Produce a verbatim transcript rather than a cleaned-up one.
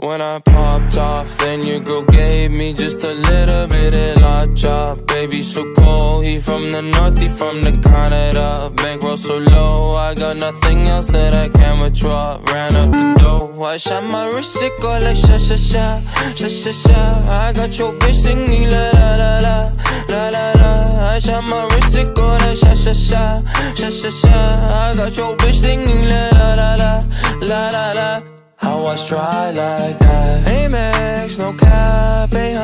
When I popped off, then your girl gave me just a little bit of la chop. Baby so cold, he from the north, he from the Canada. Bankroll so low, I got nothing else that I can withdraw. Ran up the dough, I shot my wrist, it go like sha sha sha, sha sha sha. I got your bitch singing la la la la, la la la. I shot my wrist, it go like sha sha sha, sha sha sha. I got your bitch singing la la la la, la la la. How I try like that? Amex, no cap, ain't